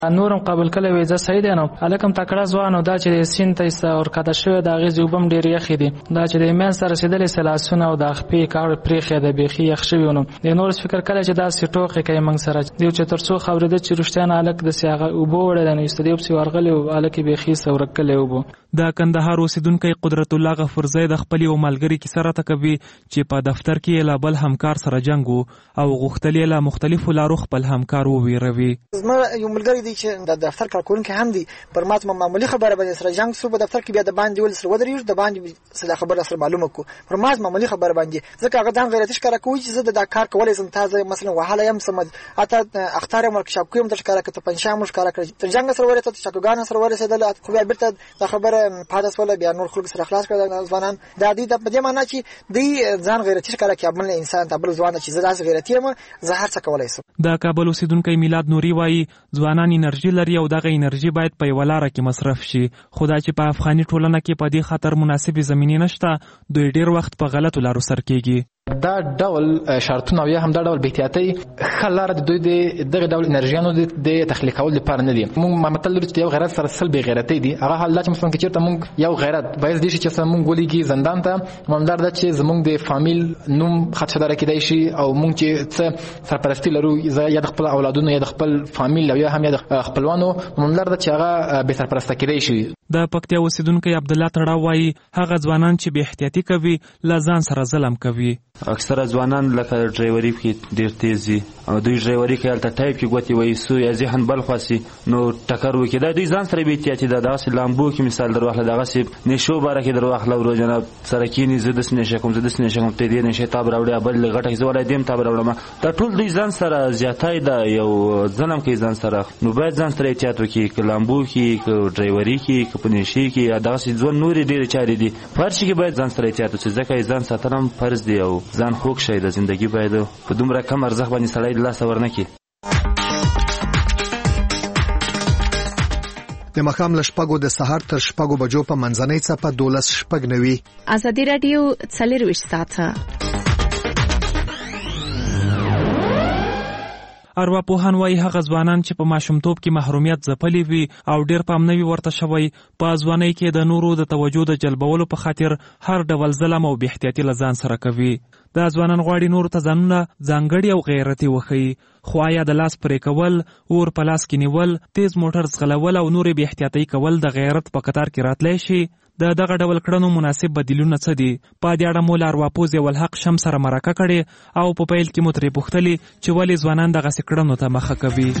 نورم قبول کړی وي زه صحیح دی نو هلکم تکړه ځوان او دا چې د سیند ته ورکښته شوی د هغې اوبه هم ډېرې یخې دي دا چې د منځ ته رسېدلی سه لاسونه او د خپې کاڼې پرېښې ده بیخي یخ شوي نو د نور فکر کړی چې داسې ټوکې کوي موږ سره دیو چې تر څو خبرېده چې رښتیا نه هلک داسې هغه اوبه وړی دی نو ایستدی پسې ورغلی و هلک یې بیخي سه ورک کلی اوبه. د کندهار اوسیدونکی قدرت الله غفورزی د خپل یو ملګري کیسه راته کوي چې په دفتر کې یې له بل همکار سره جنګ و او غوښتل یې له مختلفو لارو خپل همکار وویروي. زما یو ملګری دی چې د دفتر کارکوونکی هم دی پر ما معمولي خبره باندې سره جنګ سو په دفتر کې بیا د باندې ول سره ودرېږو د باندې سره خبره سره معلومه کو پر ما معمولي خبره باندې ځکه هغه ځان غیرتي ښکاره کوي چې زه د کار کولای شم تازه مثلا وهاله یم سم اته اختار ورکشاپ کوم د ښکاره کته پنځه مش ښکاره کړ تر جنګ سره ورته چاکوګان سره ورسېدل خو بیا بیرته د خبره پاتې سول بیا نور خلک سره خلاص کړل ځوانان د دې په دې معنی چې دی ځان غیرتي ښکاره کوي بل انسان ته بل ځوان چې زه داسې غیرتي یم زه هر څه کولای شم. د کابل اوسیدونکی میلاد نوري وایي ځوانان انرژي لري او دغه انرژي باید په یوه لاره کې مصرف شي خو دا چې په افغاني ټولنه کې په دې خاطر مناسبې زمینې نشته دوی ډېر وخت په غلطو لارو سر کېږي. دا ډول شرطونه او یا هم دا ډول بهتیاتي ښه لاره د دوی دغه ډول انرژیانو د تخلیق کولو لپاره نه دي. موږ متل لرو چې یو غیرت سره سل بې غیرتۍ دي هغه حال دا چې مثلا که چېرته موږ یو غیرت باعث دی شي چې موږ ولیږي زندان ته ممدار ده چې زموږ د فامیل نوم خدشداره کېدی شي او موږ چې څه سرپرستی لرو یا د خپل اولادونو یا د خپل فامیل او یا هم یا د خپلوانو ممدار ده چې هغه بې سرپرسته کېدی شي. د پکتیا اوسیدونکی عبدالله تړاو وایي هغه ځوانان چې بې احتیاطي کوي له ځان سره ظلم کوي. اکثره ځوانان لکه ډرایوري کې ډېر تیز دي او دوی ډرایوري کوي هلته ټایپ کې ګوتې وایي سو یا ذهن بل خوا نو ټکر وکړي دا دوی ځان سره بې احتیاطي ده دغسې لامبو کې مثال در واخله دغسې نشو باره کې در واخله ورو جناب سره کښېني زه داسې نشه کوم زه داسې نشه کوم ته دې نشې تاب راوړې بل غټه کې زه ولی دې هم تاب راوړم دا ټول دوی ځان سره زیاتی ده یو ظلم کوي ځان سره نو باید ځان سره احتیاط وکړي که لامبو کې که ډرایوري کې که په نشې کې یا دغسې ژوند نورې ډېرې چارې دي په هر شي کې باید ځان سره احتیاط وکړي ځکه یې ځان ساتنه هم فرض دی او ځان خوږ شی د زندګي باید په دومره کم ارزښت باندې سړی د لاسه ورنه کړي. د ماښام له شپږو د سهار تر شپږو بجو په منځنۍ څپه 12:09. ازادي راډیو 24 ساعته. ارواپوهان وایي هغه ځوانان چې په ماشومتوب کې محرومیت ځپلي وي او ډېر پام نه وي ورته شوی په ځوانۍ کې د نورو د توجه د جلبولو په خاطر هر ډول ظلم او بې احتیاطي له ځان سره کوي. دا ځوانان غواړي نورو ته ځانونه ځانګړي او غیرتي وښیي خو آیا د لاس پرې کول اور په لاس کې نیول تیز موټر ځغلول او نورې بې احتیاطۍ کول د غیرت په قطار کې راتلی شي؟ د دغه ډول کړنو مناسب بدیلونه څه دي؟ په دې اړه مو له ارواپوه ضیاءالحق شم سره مرکه کړې او په پیل کې مو ترې پوښتلې چې ولې ځوانان دغسې کړنو ته مخه کوي.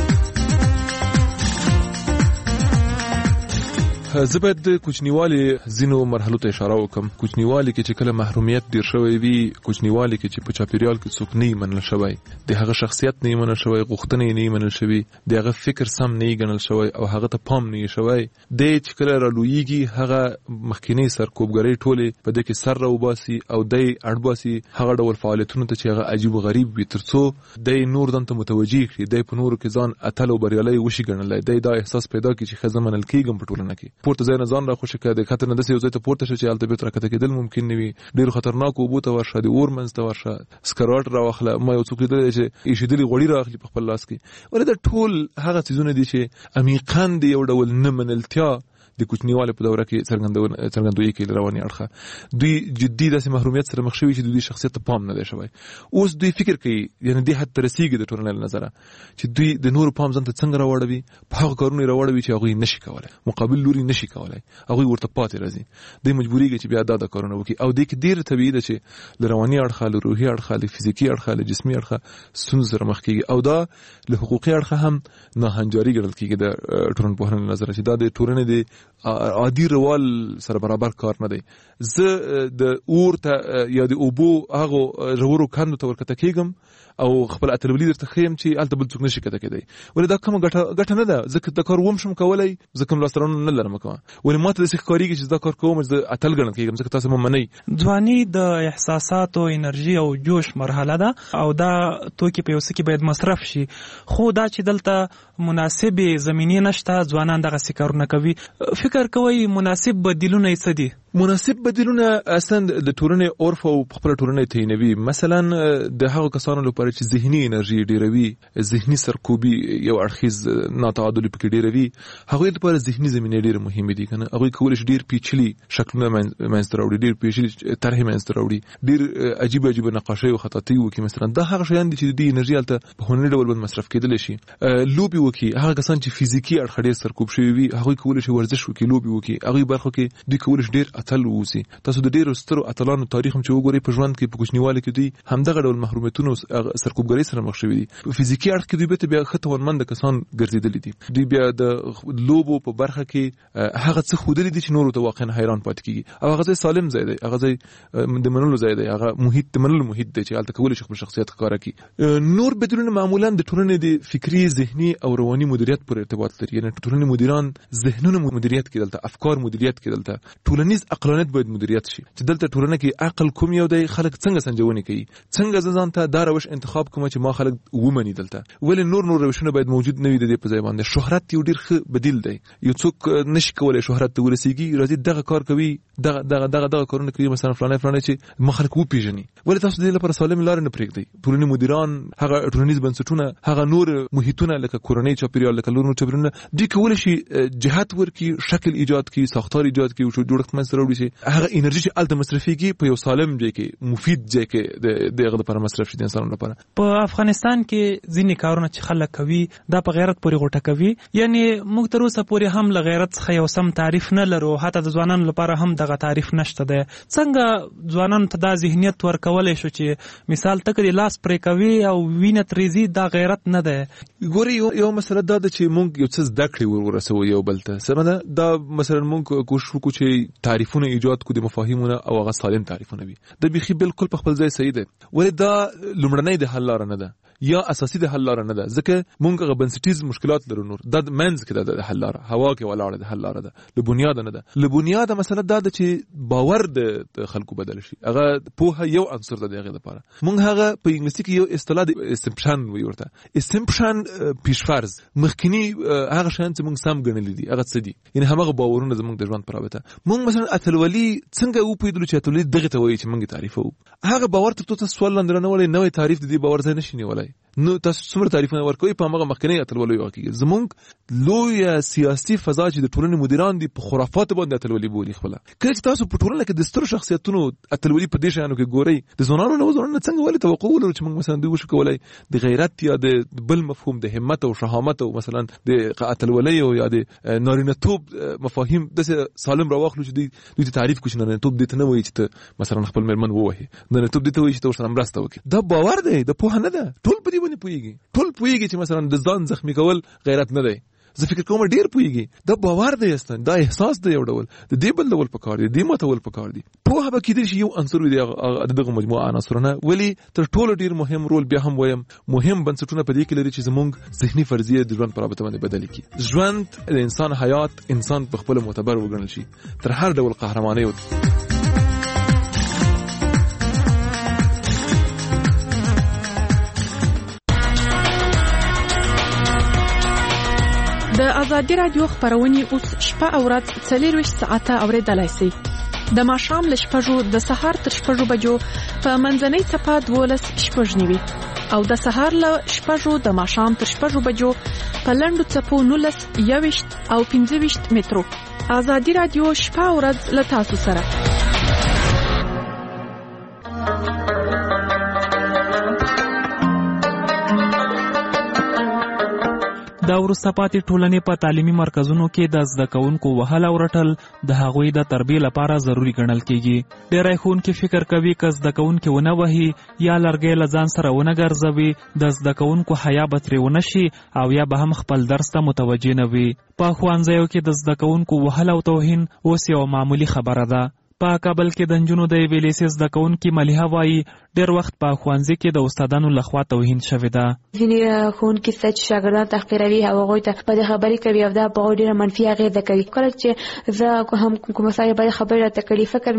زه باید د کوچنیوالي ځینو مرحلو ته اشاره وکړم. کوچنیوالي کې چې کله محرومیت ډیر شوی وي کوچنیوالي کې چې په چاپیریال کې څوک نه منل شوی د هغه شخصیت نه منل شوی غوښتنې نه منل شوی د هغه فکر سم نه ګڼل شوی او هغه ته پام نه شوی د چې کله رالویږي هغه مخکینی سرکوبګرۍ ټولې په دې کې سر راوباسي او د اړباسي هغه ډول فعالیتونو ته چې هغه عجیب و غریب وي ترڅو د نور دنته متوجي کړي د په نورو کې ځان اتل او بریالي وشي ګڼلی دا احساس پیدا کړي چې ښه زه منل کېږم په ټولنه کې پورته ځای نه ځان راخوشي کړه د خطر نه داسې یو ځای ته پورته شه چې هلته بېرته راکښته کېدل ممکن نه وي ډېرو خطرناکو اوبو ته ورشه د اور منځ ته ورشه سکروټ راواخله ما یو څوک لیدلی چې ایښېدلي غوړي رااخلي په خپل لاس کې ولې دا ټول هغه څیزونه دي چې عمیقاً د یو ډول نه منلتیا د کوچنیوالي په دوره کې څرګندوي کوي رواني اړخه دوی جدي داسې محرومیت سره مخ شوي چې دوی شخصیت ته پام نه دی شوی اوس دوی فکر کوي یعنې دې حد ته رسېږي د ټولنې له نظره چې دوی د نورو پام ځان ته څنګه راوړوي په هغو کارونو یې راوړوي چې هغوی نشي کولی مقابل لوري نشي کولی هغوی ورته پاتې راځي دوی مجبورېږي چې بیا دا کارونه وکړي او دې کې ډېر طبیعي ده چې له رواني اړخه له روحي اړخه له فزیکي اړخه له جسمي اړخه ستونزو سره مخ کېږي او دا له حقوقي اړخه هم ناهنجاري ګڼل کېږي د ټولنپوهنې له نظره چې دا د ټولنې د عادي روال سره برابر کار نه دی زه د اور ته یا د اوبو هغو ژورو کندو ته ورکښته کېږم او خپل اتلولي درته ښیم چې هلته بل څوک نشي کښته کېدی ولې دا کومه ګټه نه ده زه د کار وم شم کولی زه کوم لاسته راوړنه نه لرم کوم ولې ما ته داسې ښکارېږي چې دا کار کوم چې زه اتل ګڼل کېږم ځکه تاسو مه منئ ځواني د احساساتو انرژي او جوش مرحله ده او دا توکي په یو څه کې باید مصرف شي خو دا چې دلته مناسبې زمینې نشته ځوانان دغسې کارونه کوي فکر کوئ مناسب بدیلونه څه دي؟ مناسب بدیلونه اصلا د ټولنې عرف او خپل ټولنې تعینوي. مثلا د هغو کسانو لپاره چې ذهني انرژي ډیروي، ذهني سرکوبي یو اړخیز ناتعادل پکې ډیروي، هغوی لپاره ذهني زمینه ډیره مهمه دي کنه. هغوی کولی شي ډیر پیچلي شکلونه منځته راوړي، ډیر پیچلي طرحې منځته راوړي، ډیر عجیب عجیب نقاشۍ او خطاطۍ وکړي. مثلا دا هغه شیان دي چې د انرژي هلته په هنري ډول باندې مصرف کېدلی شي. لوبې وکړي، هغه کسان چې فزیکي اړخ ډیر سرکوب شوي وي هغوی کولی شي ورزش وکړي، لوبې وکړي. هغوی برخو کې دوی کولی شي ډیر اتل ووسي. تاسو د ډیرو سترو اتلانو تاریخ هم چې وګورئ په ژوند کې په کوچنیوالي کې دوی همدغه ډول محرومیتونو سرکوبګرۍ سره مخ شوي دي. په فزیکي اړخ کې دوی به بیا ښه توانمند کسان ګرځېدلي دي. دوی بیا د لوبو په برخه کې هغه څه ښودلي دي چې نورو ته واقعا حیران پاتې کېږي. او هغه ځای سالم ځای دی، هغه ځای د منلو ځای دی، هغه محیط د منلو محیط دی چې هلته کولی شي خپل شخصیت ښکاره کړي. نور بدلونونه معمولا د ټولنې د فکري، ذهني او رواني مدیریت پورې ارتباط لري. یعنې ټولنې مدیران ذهنونه مدیریت کړي، دلته افکار مدیریت کړي، دلته ټولنیز عقلانیت باید مدیریت شي چې دلته ټولنه کې عقل کوم یو دی، خلک څنګه سنجونې کوي، څنګه ځان ته دا روش انتخاب کوم چې ما خلک ومني. دلته ولې نور روشونه باید موجود نه وي د دې په ځای باندې. شهرت یو ډیر ښه بدیل دی. یو څوک نشي کولای شهرت ته ورسیږي، راځي دغه کار کوي، دغه کارونه کوي، مثلا فلانه چې ما خلک وپیژني. ولې تاسو د دې لپاره سالم لارې نه پرېږدئ؟ ټولنې مدیران، هغه ټولنیز بنسټونه، هغه نور محیطونه لکه کورنۍ چاپیریال، لکه نور چاپیریالونه، دوی کولی شي جهت ورکړي، شکل ایجاد کړي، ساختار ایجاد کړي او جوړښت منځته راوړي چې هغه انرژي چې هلته مصرفېږي په یو سالم ځای کې، مفید ځای کې د هغه لپاره مصرف شي د انسانانو لپاره. په افغانستان کې ځینې کارونه چې خلک کوي دا په غیرت پورې غوټه کوي. یعنی موږ تر اوسه پورې هم له غیرت څخه یو سم تعریف نه لرو، حتی د ځوانانو لپاره هم دغه تعریف نشته دی. څنګه ځوانانو ته دا ذهنیت ورکولی شو چې مثال ته که لاس پرې کوي او وینه تریزي دا غیرت نه دی؟ ګورې یو مسله دا ده چې موږ یو څه زده کړې ورسوو یو بل ته. سمه ده، دا مثلا موږ کوشش وکړو چې تعریفونه ایجاد کړو د مفاهیمونه او هغه سالم تعریفونه وي. د بیخي بالکل په خپل ځای صحیح دی، ولې دا لومړنۍ د حل لاره نه ده یا اساسي د حل لاره نه ده، ځکه موږ هغه بنسټیز مشکلات لرو. نور دا منځ کې د حل لاره، هوا کې ولاړه د حل لاره ده، له بنیاده نه ده. له بنیاده مسله دا ده چې باور د خلکو بدل شي. هغه پوهه یو عنصر ده د هغې لپاره. موږ هغه په انګلیسي کې یو اصطلاح د اسمپشن وایي ورته. اسمپشن پیشفرض، مخکینی هغه شیان چې موږ سم ګڼلي دي هغه څه دي، یعنې هماغه باورونه زموږ د ژوند په رابطه. موږ مثلا اتلولي څنګه وپوهېدلو چې اتلولي دغې ته وایي چې موږ یې تعریفوو. هغه باور تر څو سوال لاندې رانهولی، نوی تعریف د دې باور ځای نشي نیولی. نو تاسو څومره تعریفونه ورکوئ په هماغه مخکنۍ اتلولۍ واقعي. زموږ لویه سیاسي فضا چې د ټولنې مدیران دي په خرافاتو باندې اتلولي بولي خپله. کله چې تاسو په ټولنه کې د سترو شخصیتونو اتلولي په دې شیانو کې ګورئ، د ځوانانو نه څنګه ولې توقع ولرو چې موږ مثلا دوی وشو کولی د غیرت یا د بل مفهوم د همت او شهامت او مثلا د اتلولۍ او یا د نارینه‌توب مفاهیم داسې سالم راواخلو چې دوی ته تعریف کړو چې نارینه‌توب دې ته نه وایي چې ته مثلا خپل مېرمن ووهې، نارینه‌توب دې ته وایي چې ته ورسره مرسته وکړې. دا باور دی، د پوهه نه ده. ټول په دې باندې پوهېږي، ټول پوهېږي چې مثلا د ځان زخمي کول غیرت نه دی. زه فکر کوم ډیر پوهېږي، دا باور دی اصلا، دا احساس دی یو ډول، د دې بل ډول پکار دی، دې ماتول پکار دی. پوهه به کېدای شي یو عنصر وي د دغه مجموعه عناصرونه، ولې تر ټولو ډیر مهم رول بیا هم وایم مهم بنسټونه په دې کې لري چې زموږ ذهني فرضیه د ژوند په رابطه باندې بدل کړي. ژوند د انسان حیات انسان په خپل معتبر وګڼل شي تر هر ډول قهرمانۍ. د ازادي رادیو خبرونه اوس شپه او ورځ 24 ساعته اوریدلای شئ. د ماښام له 6 د سهار تر 6 بجو په منځنۍ څپه 12:09 او د سهار له 6 د ماښام تر 6 بجو په لنډو څپو 19 21 او 25 مترو. ازادي رادیو شپه او ورځ له تاسو سره. دا وروسته پاتې ټولنې په تعلیمي مرکزونو کې د زده کوونکو وهل او رټل د هغوی د تربیې لپاره ضروری ګڼل کېږي. ډېری ښوونکي فکر کوي که زده کوونکي ونه وهي یا لرګی له ځان سره ونه ګرځوي د زده کوونکو حیا به ترې ونه شي او یا به هم خپل درس ته متوجه نه وي. په ښوونځیو کې د زده کوونکو وهل او توهین اوس یوه معمولي خبره ده. په کابل کې د نجونو د یوې لیسې زده کوونکې ملیحه وایي ډېر وخت په ښوونځي کې د استادانو لخوا توهین شوې ده. ځینې ښوونکي شته چې شاګردان تحقیروي او هغوی ته بدې خبرې کوي او دا په هغوی ډېره منفي اغېزه کوي. کله چې زه هم کومه ځای بدې خبرې راته کوي فکر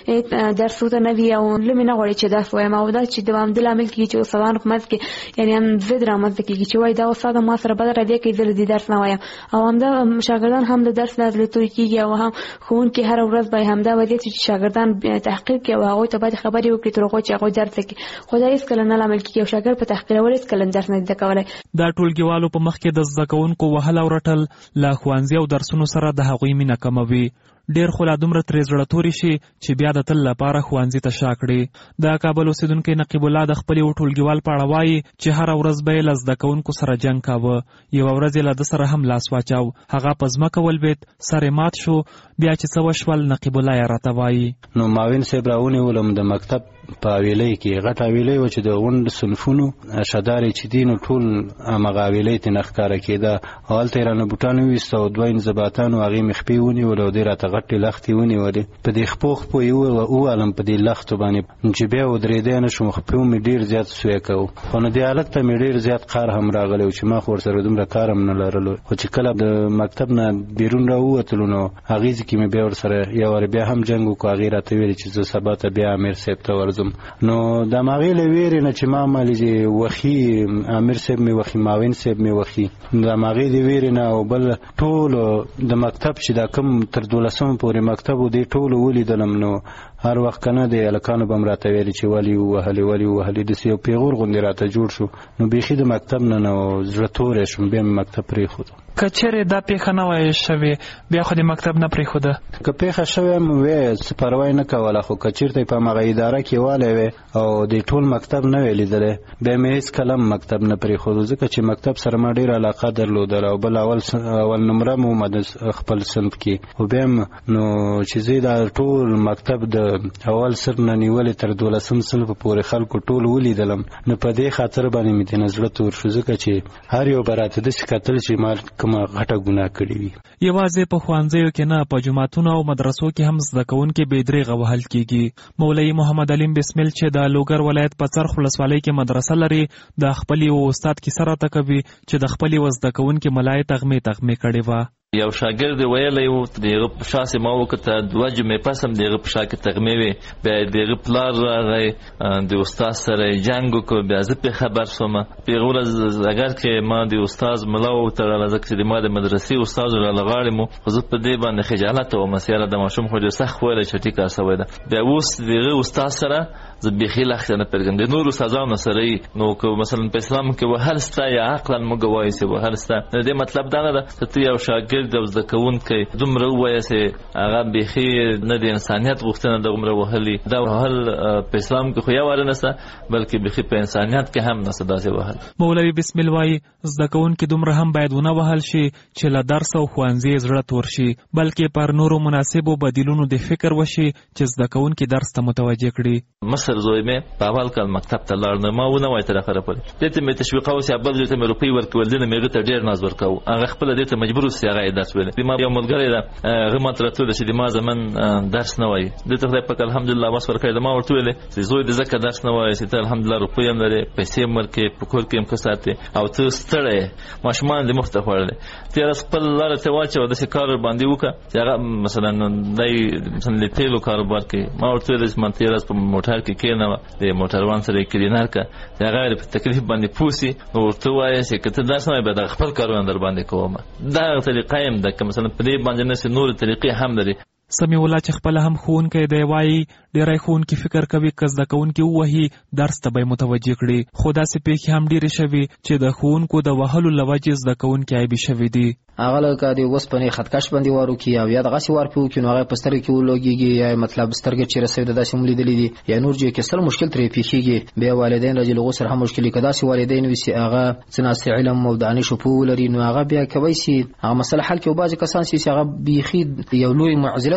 مې درس ورته نه وي او زړه مې نه غواړي چې درس وایم او دا چې دوامداره لامل کېږي چې استادانو په منځ کې یعنې هم ضد رامنځته کېږي چې وایي دا استاد ما سره بده رویه کوي زه د درس نه وایم او همدا شاګردان هم د درس نه زړه کېږي او هم ښوونکي هره ورځ به همدا وضعیت چې شاګردان تحقیر کوي او هغوی ته باید خبرې وکړي تر هغو چې هغوی درس وکړي خو دا هېڅکله نه لامل کېږي او شاګرد په تحقیرولو هېڅکله درس نه زده کولی. دا ټولګیوالو په مخ کې د زده کوونکو وهل او رټل له ښوونځي او درسونو سره د هغوی مینه کموي. ډېر خو لا دومره ترې زړه توري شي چې بیا د تل لپاره ښوونځي ته شا کړي. د کابل اوسېدونکی نقیب الله د خپل یو ټولګیوال په اړه وایي چې هره ورځ به یې له زده کوونکو سره جنګ کاوه. یوه ورځ یې له ده سره هم لاس واچاو، هغه په ځمکه ولوېد، سر یې مات شو. بیا چې څه وشول نقیب الله یې راته وایي. نو معاون صاحب راونیولم د مکتب په حویلۍ کې غټ حویلۍ وه چې د غونډ صنفونو شدارې چې دي نو ټول همغه حویلۍ ترې نه ښکاره کېده او هلته یې رانه بوټان وویسته او دوه انضباطانو هغې مې خپې ونیولې او دوی راته غټې لختې ونیولې. په دې خپو یې ووالم په دې لختو باندې چې بیا ودرېدی نه شوم. خپې مې ډېر زیات سوی کوو خو نو دې هلک ته مې ډېر زیات قهر هم راغلی و چې ما خو ورسره دومره کار هم نه لرلو. خو چې کله د مکتب نه بیرون راووتلو نو هغې ځای کې مې بیا ورسره یو وار بیا هم جنګ وکړو. هغې راته ویلې چې زه سبا ته بیا امیر صاحب ته ورځم. نو د هماغې له ویرې نه چې ما مالې وخي امیر صاحب مې وخي معاون صاحب مې وخي د هماغې د ویرې نه او بل ټولو د مکتب چې دا کوم تر 12 پورې مکتب و دې ټولو ولیدلم. نو هر وخت که نه د هلکانو به م راته ویلې چې ولې ووهلې داسې یو پیغور غوندې راته جوړ شو. نو بیخي د مکتب نه نو زړه توری شوم. بیا مې مکتب پرېښودو. که چیرې دا پیښه نه وای شوې بیا خو د مکتب نه پرېښوده؟ که پیښه شوې هم وی څه پروا یې نه کوله خو که چېرته په همغه اداره کې والی وی او د ټول مکتب نه وی لیدلی بیا مې هېڅکله هم مکتب نه پرېښودو ځکه چې مکتب سره ما ډېره علاقه درلودله او بل اول نمره م ومه د خپل صنف کې. خو بیا هم نو چې زه دا ټول مکتب د اول صنف نه نیولې تر 12 صنف پورې خلکو ټول ولیدلم نو په دې خاطر باندې مې دې نه زړه تور شو ځکه چې هر یو به راته داسې کتل چې ما کومه غټه ګناه کړې وي. یوازې په ښوونځیو کې نه په جوماتونو او مدرسو کې هم زده کوونکي بې درېغه وهل کېږي. مولوي محمد علیم بسمل چې د لوګر ولایت په څرخ ولسوالۍ کې مدرسه لري د خپل یو استاد کیسه راته کوي چې د خپل یو زده کوونکي ملایې تغمې کړې وه. یو شاګرد ویلی و دغه په شا سې ما وکته 2 جمعې پس هم دغه په شا کې تغمې وې. بیا دغه پلار راغی د استاد سره جنګ وکړو. بیا زه پرې خبر شوم. په هغه ورځ اګر کې ما د استاد ملا وتړله ځکه چې ما د مدرسې استاد راله غاړې مو خو زه په دې باندې خجالت وم چې یاره د ماشوم خو ډېر سخت ویلی چې ټیکه سوی ده. بیا اوس دغه استاد سره زه بیخي لښته نه پرېږدم د نورو استادانو سره یې. نو که مثلا په اسلام کې وهل سته یا عقلا موږ وایو چې وهل سته د دې مطلب دا نه ده چې ته یو شاګرد او زده کوونکی دومره ووایه چې هغه بیخي نه د انسانیت غوښتنه دومره وهلي. دا وهل په اسلام کې خو یو واره نشته بلکې بیخي په انسانیت کې هم نشته داسې وهل. مولوي بسمل وایي زده کوونکي دومره هم باید ونه وهل شي چې له درس او ښوونځي زړه تور شي بلکې پر نورو مناسبو بدیلونو د فکر وشي چې زده کوونکي درس ته متوجه کړي. مصر زوی مې په اول کال مکتب ته لاړ نه ما ونه وای تر اخره پورې دې ته مې تشویقاوه چې بل ځای ته مې روپۍ ورکول دي نه مې هغه ته ډېر ناز ورکاوه. هغه خپله دې ته مجبور اوسي هغه یې درس ویلی. ما یو ملګری ده هغه ماته راته ویل چې د ما زمن درس نه وایي دې ته خدای پاک الحمدلله وس ورکړی. ما ورته ویلې چې زوی دې ځکه درس نه وایي چې ته الحمدلله روپۍ هم لرې پیسې هم ورکوې په کور کې هم ښه ساتې او ته ستړی یې ماشومان دې مخ ته خوړلی تېره خپل لاره ته واچوه داسې کار ورباندې وکړه چې هغه مثلا دی مثلا د تیلو کاروبار کوي. ما ورته ویل چې ما تېره ورځ په موټر کې کېنوه د موټروان سره یې کلینر کړه چې هغه په تکلیف باندې پوه سي نو ورته ووایه چې که ته درس نه وایې بیا دغه خپل کارونه در باندې کوم. دغه طریقه یې هم ده که مثلا په دې باندې نسي نورې طریقې هم لري. سمیع الله چې خپله هم ښوونکی دی وایي ډېری ښوونکي فکر کوي که زده کوونکي ووهي درس ته به یې متوجه کړي خو داسې پیښې هم ډېرې شوي چې د ښوونکو د وهلو له وجې زده کوونکي عیبي شوي دي. هغه لکه د اوسپنې خطکش باندې وار وکړي او یا دغسې وار پرې وکړي نو هغه په سترګې کې ولګېږي یا مطلب سترګې چېرې سوي ده داسې هم لیدلي دي یا نور جای کې سل مشکل ترې پېښېږي. بیا والدین راځي له هغو سره هم مشکل که داسې والدین وي چې هغه څه ناسې علم او دانشو پوه ولري نو هغه بیا کوی شي هغه مسله حل کړي او بعضې کسان چې هغه بیخي یو لوی معضلت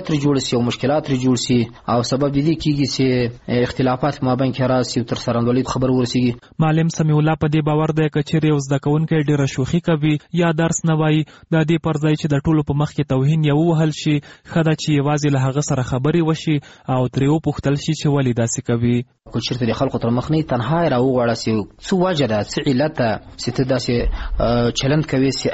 تر جوړ شي او مشکلات تر جوړ شي او سبب دې کیږي چې اختلافات مابین کې راشي او تر سرندولي خبر ورسیږي. معلم سمیع الله په دې باور دی چې یو زده کوونکی ډېره شوخي کوي یا درس نه وایي د دې پر ځای چې د ټولو په مخ کې توهین یې ووهل شي ښه ده چې یوازې له هغه سره خبرې وشي او ترې وپوښتل شي چې ولې داسې کوي. کو چیرته د خلکو تر مخ نه تنها راوغواړه چې څه وجه ده څه علت ده چې ته داسې چلند کوي چې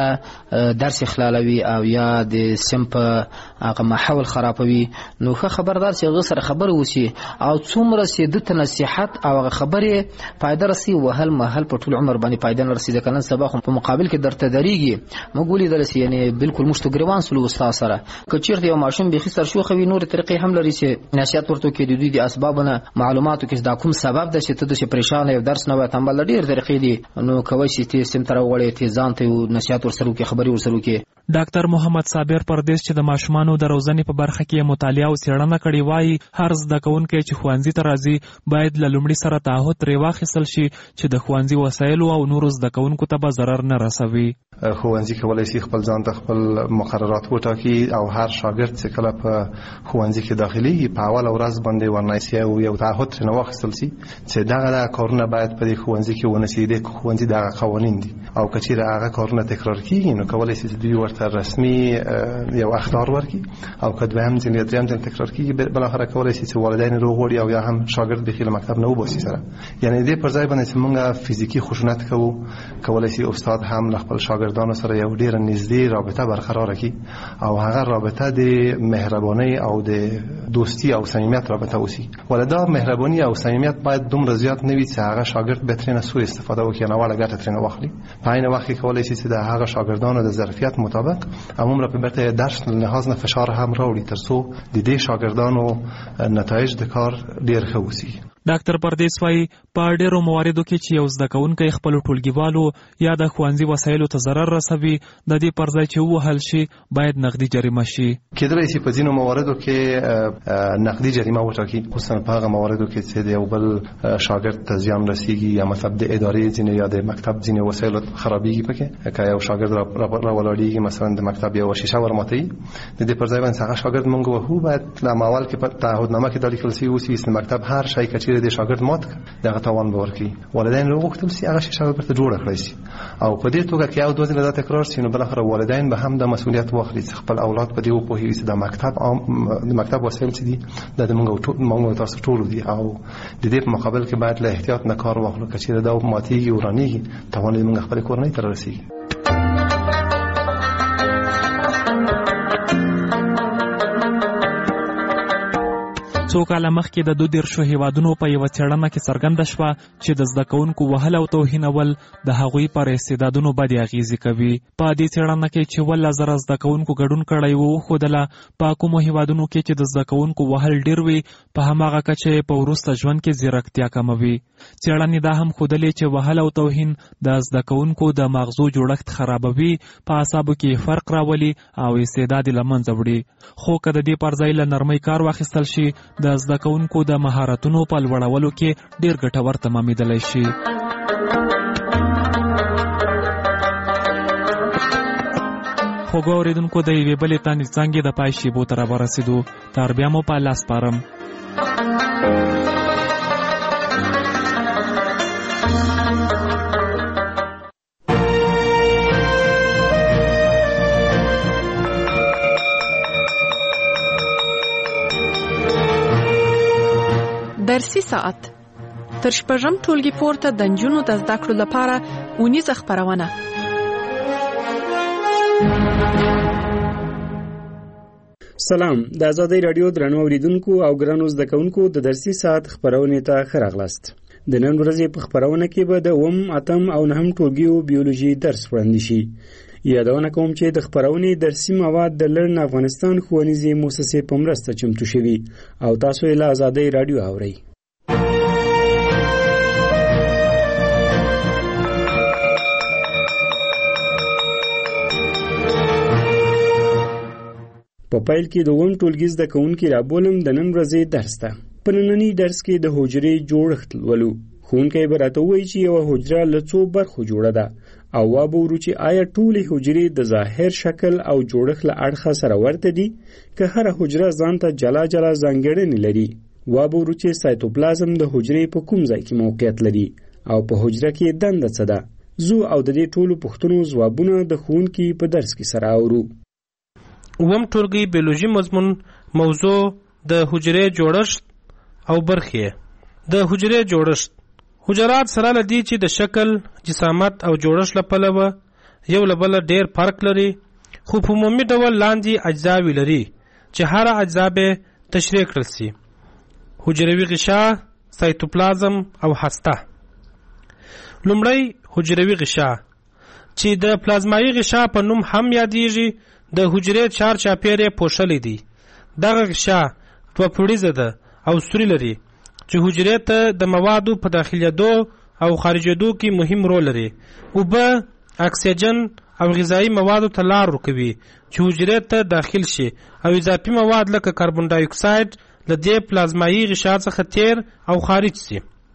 هغه درس خلالوي او یا د سمپ هغه ماحول خرابوي. نو ښه خبردار چې هغه سره خبرې وشي او څومره چې د نصيحت او هغه خبرې فائدہ رسي وهل محل په ټول عمر باندې فائدہ نه رسي. ځکه نن سبا خو په مقابل کې درته دریږي موږ ولیدل چې یعنی بالکل مشتو ګریوان سلو استاد سره که چیرته یو ماشوم به خسر شو خوي نور طریقې هم لري چې نصيحت ورته کې د دوی د اسبابونه معلوماتو کې دا کوم سبب ده چې ته د پریشان یو درس نه وته بل ډیر طریقې دي. نو کوي چې ته سم تر وړې ته ځان ته نصيحت ورسره کې خبري ورسره کې. ډاکټر محمد صابر پردیس چې د ماشومانو د روزنې په برخه کې مطالعه او څېړنه کړې وایي هر زده کوونکی چې ښوونځي ته راځي باید له لومړي سره تعهد ترې واخیستل شي چې د ښوونځي وسایلو او نورو زده کوونکو ته به ضرر نه رسوي. ښوونځي کولی شي خپل ځان ته خپل مقررات وټاکي او هر شاګرد چې کله په ښوونځي کې داخلي په اول ورځ باندې ورنایسي او یو تعهد ترې واخیستل شي چې دغه کارونه باید په ښوونځي کې ونه شي. د ښوونځي دغه قوانین دي او که چیرې هغه کارونه تکرار کیږي نو کولی شي چې دوی ورته رسمي یو اخطار ورکړي او که دویم ځل یا دریم ځل تکرار کیږي بالاخره کولی شي چې والدین روغوړي او یا هم شاګرد به خپل مکتب نه وباسي سره. یعنی دې پر ځای باندې چې موږ فزیکی خشونت کوو کولی شي استاد هم له خپل شاګردانو سره یو ډیر نږدې رابطه برقرار کړي او هغه رابطه د مهرباني او د دوستی او صمیمیت رابطه وسی. ولدا مهرباني او صمیمیت باید دومره زیات نه وي چې هغه شاګرد به ترې نه سوء استفاده وکړي نه وړه ګټه ترې نه واخلي. په عین وخت کې کولی شي چې د هغه شاګردانو د ظرفیت مطابق عموما په برته درس لحاظ نه فشار هم راوړي ترڅو د دې شاګردانو نتایج د کار ډیر ښه وسی. ډاکټر پردیس وايي په ډیرو مواردو کې چې یو زده کوونکی خپل ټولګیوالو یا د ښوونځي وسایلو ته ضرر رسوي د دې پر ځای چې ووهل شي باید نقدي جریمه شي. کېدلی شي په ځینو مواردو کې نقدي جریمه وټاکي خصوصا په هغه مواردو کې چې د یو بل شاګرد ته زیان رسیږي یا مثلا د ادارې ځینې یا د مکتب ځینې وسایل خرابېږي. پکې که یو شاګرد را ولاړېږي مثلا د مکتب یو شیشه ورماتوي د دې پر ځای باندې هغه شاګرد موږ وهو باید له اول کې په تعهدنامه کې د لیکل شوي اوسي چې مکتب هر شی چې د شاګرد مات دغه توان به ورکړي. والدین له وغوښتل شي هغه شیشه ورته جوړه کړی شي او په دې توګه کې یو دوه ځله دا تکرار شي نو بالاخره والدین به هم د مسؤلیت واخلي چې خپل اولاد په دې وپوهوي چې د مکتب وسایل چې دي د موږ تاسو ټول دي او د دې په مقابل کې باید له احتیاط نه کار واخلو. که چیرې دا ماتېږي ورانېږي توان یې موږ خپل کورنۍ ته رسیږي. څو کاله مخکې د 22 هیوادونو په یو څېړنه کې څرګنده شوه چې د زده کوونکو وهل او توهینول د هغوی پر استعدادونو بدې اغیزې کوي. په دې څېړنه کې چې 1000 زده کوونکو ګډون کړی و وښودله په کومو هیوادونو کې چې د زده کوونکو وهل ډیر وي په هماغه کچه په وروسته ژوند کې ځیرکتیا کموي. څېړنې دا هم ښودلې چې وهل او توهین د زده کوونکو د مغزو جوړښت خرابوي په اعصابو کې فرق راولي او استعداد یې له منځه وړي. خو که د دې پر ځای له نرمۍ کار واخیستل شي د زده کوونکو د مهارتونو په لوړولو کې ډیر ګټور تمامېدلی شي. خوږو اورېدونکو د یوې بلې تانې څانګې د پای شیبو ته راورسېدو. تر بیا مو په الله سپارم. درسي ساعت تر شپږم ټولګي پورته د نجونو د زده کړو لپاره اونیزه خپرونه. سلام، د آزادۍ رادیو درنو اوریدونکو او ګرانو زده کوونکو د درسي ساعت خپرونې ته ښه راغلاست. د نن ورځې په خپرونه کې به د 8 او 9 ټولګیو بیولوژي درس وړاندې شي. یادونه کوم چې د خپرونې درسي مواد د لرن افغانستان ښوونیزې مؤسسې په مرسته چمتو شوي او تاسو یې له آزادۍ رادیو اورئ. په پیل کې د 8 ټولګي زده کوونکي رابولم د نن ورځې درس ته. په ننني درس کې د حجرې جوړښت لولو. ښوونکی به راته ووایي چې یوه حجره له څو برخو جوړه ده او وابورو چې آیا ټولې حجرې د ظاهر شکل او جوړښت له اړخه سره ورته دي که هره حجره ځان ته جلا جلا ځانګړنې لري. وابورو چې سایتوپلازم د حجرې په کوم ځای کې موقعیت لري او په حجره کې دنده څه ده. زو او د دې ټولو پوښتنو ځوابونه د ښوونکي په درس کې سره اورو. اووم ټولګي بیولوژي مضمون موضوع د حجرې جوړښت او برخې. د حجرې جوړښت حجرات سره لدی چې د شکل، جسامت او جوړښت له پلوه یو له بله ډېر فرق لري، خو په عمومي ډول لاندې اجزاوې لري چې هره اجزا به تشریح کړل سي: حجروي غشا، سایتوپلازم او هسته. لومړی حجروي غشا چې د پلازمایي غشا په نوم هم یادیږي، د حجرې چار چاپیره پوښلې دي. دغه غشا دوه پوړیزه ده او سوري لري چې حجرې ته د موادو په داخلېدو او خارجېدو کې مهم رول لري. اوبه، اکسیجن او غذایی موادو ته لار ورکوي چې حجرې ته داخل شي او اضافي مواد لکه کاربن ډای اکساید له دې پلازمایي غشا څخه تیر او خارج شي.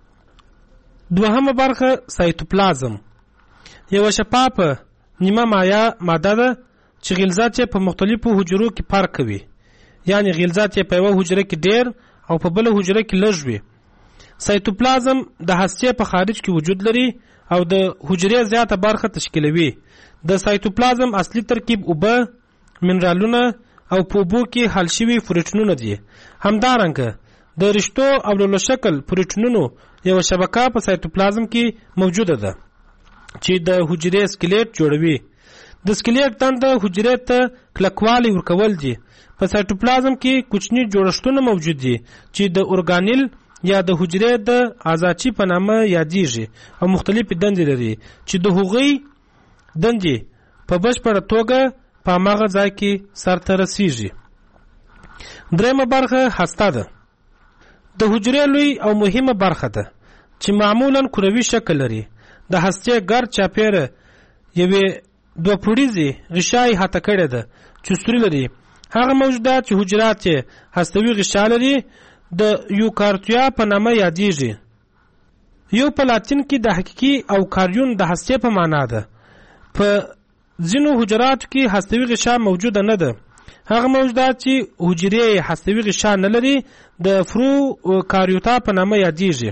دوهمه برخه سایتوپلازم یو شفافه نیمه مایع ماده ده چې غلظات یې په مختلفو حجرو کې فرق کوي، یعنی غلظات یې په یوه حجره کې ډیر او په بله حجره کې لږ وي. سایتوپلازم د هستې په خارج کې وجود لري او د حجرې زیاته برخه تشکیلوي. د سایتوپلازم اصلي ترکیب اوبه، منرالونه او په اوبو کې حل شوي پروټینونه دي. همدارنګه د رشتو او لولو شکل پروټینونو یو شبکه په سایتوپلازم کې موجوده ده چې د حجرې سکلیټ جوړوي. د سکلیټ دنده حجرې ته کلکوالی ورکول دي. په سایتوپلازم کې کوچني جوړښتونه موجود دي چې د اورګانیل یا د حجرې د اعضاچي په نامه یادیږي او مختلفې دندې لري چې د هغوی دندې په بشپړه توګه په هماغه ځای کې سرته رسیږي. درېیمه برخه هسته ده. د حجرې لوی او مهمه برخه ده چې معمولا کروي شکل لري. د هستې ګرد چاپیره یوې دوه پوړیزې غشای هته کړې ده چې سوري لري. هغه موجودات چې حجرات یې هستوي غشا لري د یوکارتیا په نامه یادیږي. یو په لاتین کې د حقیقي او کاریون د هستې په معنا ده. په ځینو حجراتو کې هستوي غشا موجوده نه ده. هغه موجودات چې حجرې هستوي غشا نه لري د فرو کاریوتا په نامه یادیږي.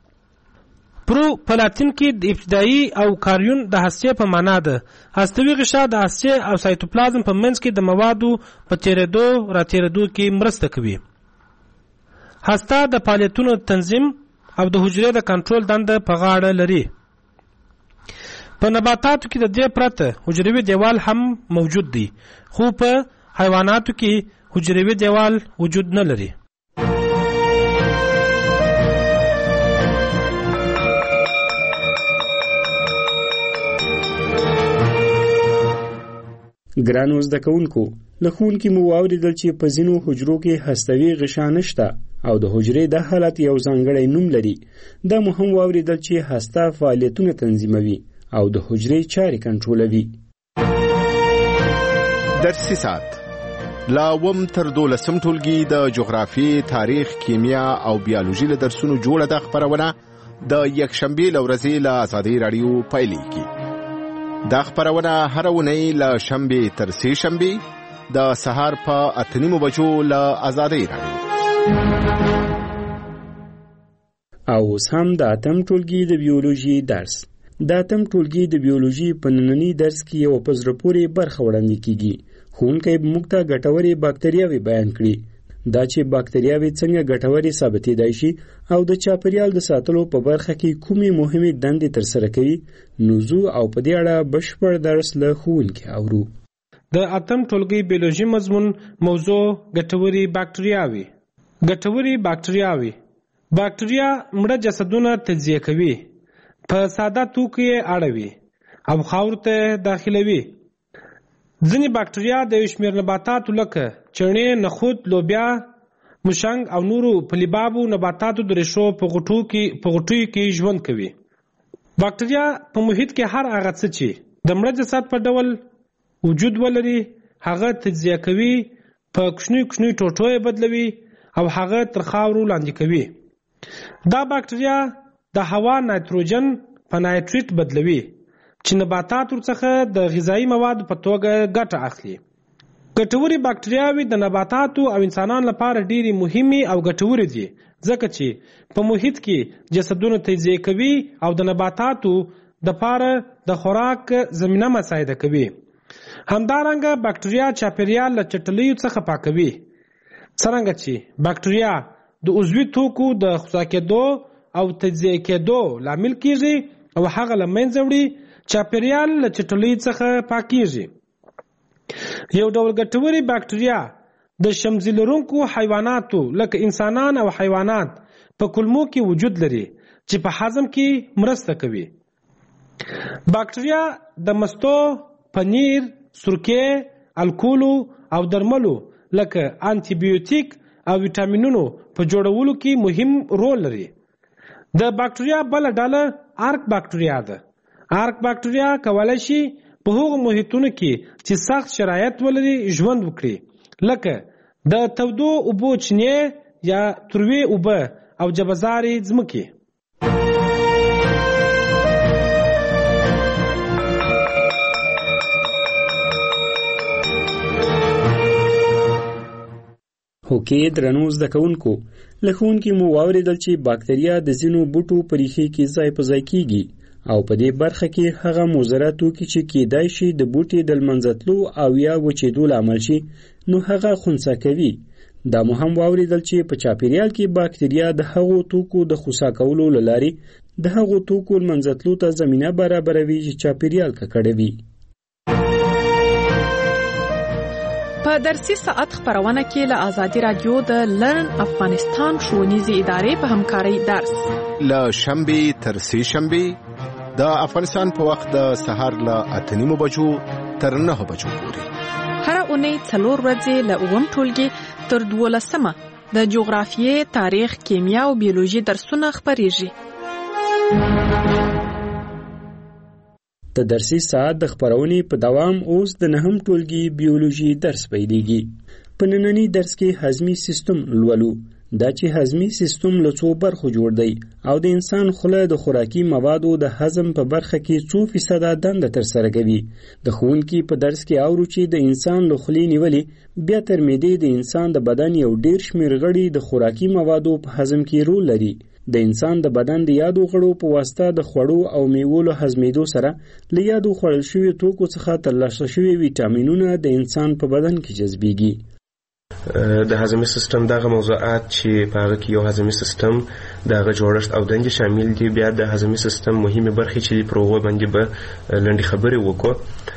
پرو په لاتین کې د ابتدایي او کاریون د هستې په معنا ده. هستوي غشا د هستې او سایتوپلازم په منځ کې د موادو په تیرېدو راتیرېدو کې مرسته کوي. هسته د فعالیتونو تنظیم او د حجرې د کنټرول دنده په غاړه لري. په نباتاتو کې د دې پرته حجروي دیوال هم موجود دی، خو په حیواناتو کې حجروي دیوال وجود نه لري. ګرانو زده کوونکو، له ښوونکي مو واورېدل چې په ځینو حجرو کې هستوي غشا نشته او د حجرې د حالت یو ځانګړی نوم لري. دا مو هم واورېدل چې هسته فعالیتونه تنظیموي او د حجرې چارې کنټرولوي. درسي ساعت لا وم تر 12 ټولګي د جغرافي، تاریخ، کیمیا او بیولوژي له درسونو جوړه ده خبرونه د یکشنبه لورځي له آزادۍ رادیو پایلیږي. دا خبرونه هر ونی له شنبه تر سه شنبه د سهار په 8:30 بجو له آزادۍ رادیو. او اوس هم د اتم ټولګي د بیولوژي درس. د اتم ټولګي د بیولوژي په نننی درس کې یو په زړه پورې برخه وړاندې کیږي. ښوونکی به موږ ته ګټورې باکتریاوې بیان کړي. دا چې باکتریاوې څنګه ګټورې ثابتېدای شي او د چاپیریال د ساتلو په برخه کې کومې مهمې دندې ترسره کوي، نوزو او په دې اړه بشپړ درس له ښوونکي اورو. د اتم ټولګي بیولوژي مضمون موضوع ګټورې باکتریاوې. ګټورې باکتریاوې باکتریا مړه جسدونه تجزیه کوي، په ساده توکو یې اړوي او خاورو ته داخلوي. ځینې باکتریا د یو شمېر نباتاتو لکه چڼې، نخود، لوبیا، مشنګ او نورو پلیبابو نباتاتو د ریښو په غوټیو کې ژوند کوي. باکتریا په محیط کې هر هغه څه چې د مړه جسد په ډول وجود ولري هغه تجزیه کوي، په کوچنیو ټوټو یې بدلوي او هغه تر خاورو لاندې کوي. دا باکتریا د هوا نایتروجن په نایتریت بدلوي. چې نباتات ورڅخه د غذایي موادو په توګه ګټه اخلي. ګټورې باکټریاوې د نباتاتو او انسانانو لپاره ډېرې مهمې او ګټورې دي ځکه چې په محیط کې جسدونه تجزیه کوي او د نباتاتو دپاره د خوراک زمینه مساعده کوي. همدارنګه باکټریا چاپیریال له چټلیو څخه پاکوي. څرنګه چې باکټریا د عضوي توکو د خصا کېدو او تجزیه کېدو لامل کیږي او هغه له منځه وړي، چاپیریال له چټلیو څخه پاکیږي. یو ډول ګټوري باکټریا د شمزي لرونکو حیواناتو لکه انسانان او حیوانات په کولمو کې وجود لري چې په هضم کې مرسته کوي. باکټریا د مستو، پنیر، سرکې، الکولو او درملو لکه انټي بیوټیک او ویټامینونو په جوړولو کې مهم رول لري. د باکټریا بل ډله آرک باکټریا ده. آرک باکټریا کولای شي په هغو محیطونو کې چې سخت شرایط ولري ژوند وکړي، لکه د تودو اوبو چینې یا تروې اوبه او جبهزارې ځمکې. هوکې درنو زده کوونکو، له ښوونکي مو واورېدل چې باکتریا د ځینو بوټو په ریښې کې ځای په ځای کیږي او په دې برخه کې هغه مضره توکي چې کیدای شي د بوټي د لمنځتلو او یا وچېدو لامل شي نو هغه خنثی کوي. دا مو هم واورېدل چې په چاپیریال کې باکتریا د هغو توکو د خنثی کولو له لارې د هغو توکو لمنځتلو ته زمینه برابروي چې چاپیریال ککړوي. په درسي ساعت خبرونه کې له آزادي رادیو د لرن افغانستان ښوونیزې ادارې په همکارۍ درس له شنبې تر سې شنبې د افغانستان په وخت د سهار له 8:30 بجو تر 9 بجو پورې هر اونۍ 4 ورځې له 9 ټولګي تر 12 د جغرافیې، تاریخ، کیمیا او بیولوژي درسونه خبرېږي. د درسي ساعت د خبرونې په دوام اوس د 9 ټولګي بیولوژي درس پیلېږي. په ننني درس کې هضمي سیستم لولو. دا چې هضمي سیستم له څو برخو جوړ دی او د انسان خوله د خوراکي موادو د هضم په برخه کې 2% دنده ترسره کوي. د ښوونکي په درس کې اورو چې د انسان له خولې نیولې بیا تر معدې د انسان د بدن یو ډېر شمېر غړي د خوراکي موادو په هضم کې رول لري. د انسان د بدن د یادو غړو په واسطه د خوړو او میوو له هضمېدو سره له یادو خوړل شوي توکو څخه ترلاسه شوي ویټامینونه د انسان په بدن کې جذبېږي. د هضمي سیستم دغه موضوعات چې په هغه کې یو هضمي سیستم دغه جوړښت او دندې شامل دي. بیا د هضمي سیستم مهمه برخې چې پر هغه باندې به لنډې خبرې وکړو.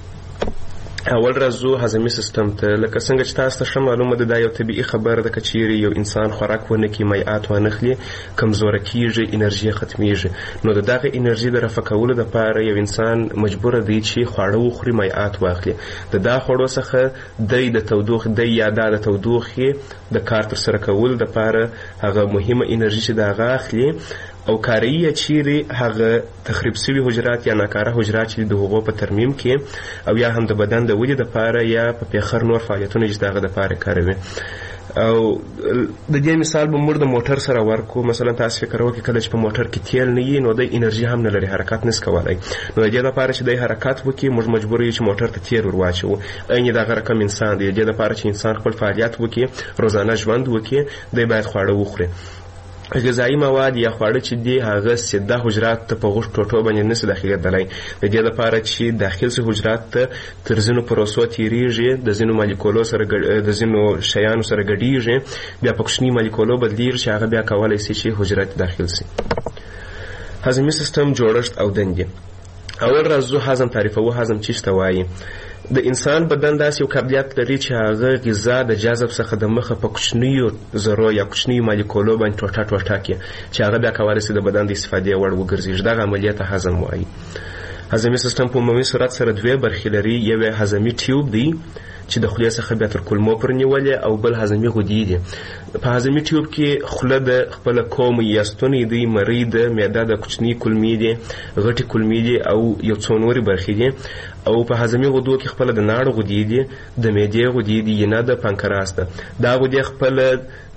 اول راځو هضمي سیستم ته. لکه څنګه چې تاسو ته معلومه ده دا یو طبیعي خبره ده، که چیرې یو انسان خوراک ونه کړي، مایعات ونه خوري، کمزوره کیږي، انرژي ختمیږي. نو دغه انرژي د رفع کولو لپاره یو انسان مجبور دی چې خواړه وخوري، مایعات واخلي. د دا خوړو څخه د تودوخې یا د تودوخې د کار تر سره کولو لپاره هغه مهمه انرژي چې دا اخلي او کاریه چیرې هغه تخریب شوي حجرات یا ناکاره حجرات چې د هغو په ترمیم کې او یا هم د بدن د ودې لپاره یا په پیخر نور فعالیتونه چې دغه لپاره کاروي. او د دې مثال به موږ د موټر سره ورکو. مثلا تاسو فکر وکړئ کله چې په موټر کې تیل نه وي نو د انرژي هم نه لري، حرکت نس کولای. نو د دې لپاره چې د حرکت وکړي موږ مجبور یو چې موټر ته تیل ورواچو. عین دغه رقم انسان دی. د دې لپاره چې انسان خپل فعالیت وکړي، روزانه ژوند وکړي، دی باید خواړه وخوري. غذایی مواد یا خواړه چې دی هغه سیده حجرات ته په غوښ ټوټو باندې نشي داخلېدلی. د دې لپاره چې داخل سي حجرات ته تر ځینو پروسو تیریږي، د ځینو مالیکولو سره د ځینو شیانو سره ګډیږي، بیا په کوچني مالیکولو بدلیږي چې هغه بیا کولی سي چې حجرات داخل سي. هضمي سیستم جوړښت او دندې. اول راځو هضم تعریفوو. هضم څه ته وایي؟ د انسان بدن داسې یو قابلیت لري چې هغه غذا د جذب څخه د مخه په کوچنیو ذرو یا کوچنیو مالیکولو باندې ټوټه ټوټه کړي چې هغه بیا کولی شي د بدن د استفادې وړ وګرځي. دغه عملیات هضم وایي. هضمي سیستم په عمومي صورت سره دوه برخې لري. یو هضمي ټیوب دی چې د خولې څخه بیا تر کولمو پورې نیولې او بل هضمي غدې دي. په هضمي ټیوب کې خوله د خپله کوم یا ستونی دی، مرۍ د معده د کوچني کولمې دي، غټې کولمې دي او یو څو نورې برخې دي. او په هضمي غدو کې خپله د ناړو غدې دي، د معدې غدې دي، ینه د پانکراس ده. دا غدې خپله